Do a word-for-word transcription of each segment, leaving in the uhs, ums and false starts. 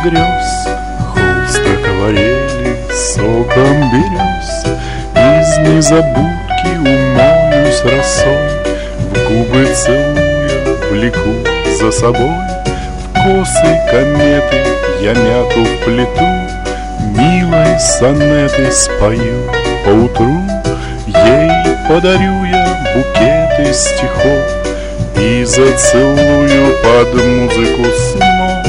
грез, холст акварели соком берез. Из незабудки умоюсь росой, в губы целуя влеку за собой. В косы кометы я мяту вплету, милой сонеты спою поутру. Ей подарю я букеты стихов и зацелую под музыку снов.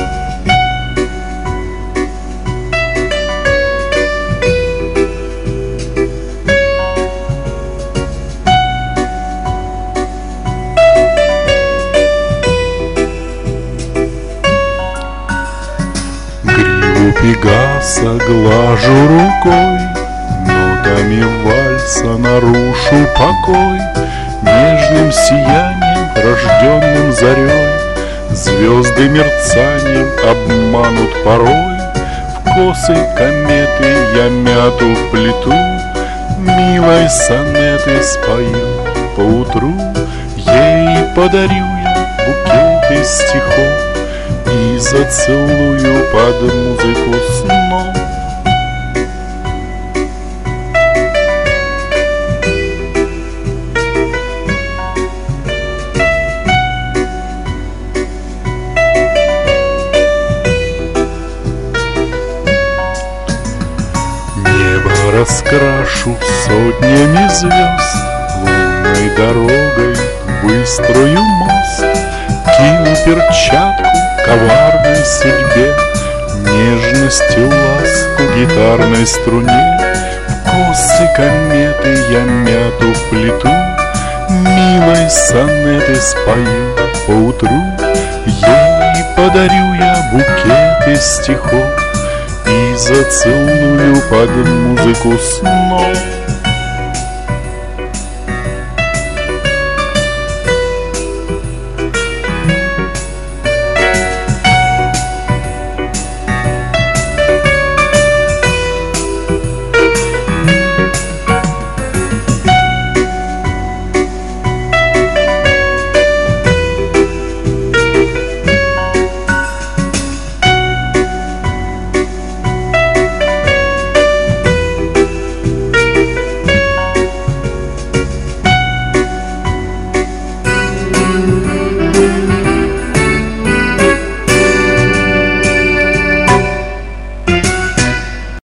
Гриву Пегаса глажу рукой, нотами вальса нарушу покой. Нежным сиянием, рожденным зарей, звезды мерцанием обманут порой. В косы кометы я мяту вплету, милой сонеты спою поутру. Ей подарю я букеты стихов и зацелую под музыку снов. Раскрашу сотнями звезд, лунной дорогой выстрою мост. Кину перчатку коварной судьбе, нежность и ласку гитарной струне. В косы кометы я мяту вплету, милой сонеты спою поутру. Ей подарю я букеты стихов и зацелую под музыку снов.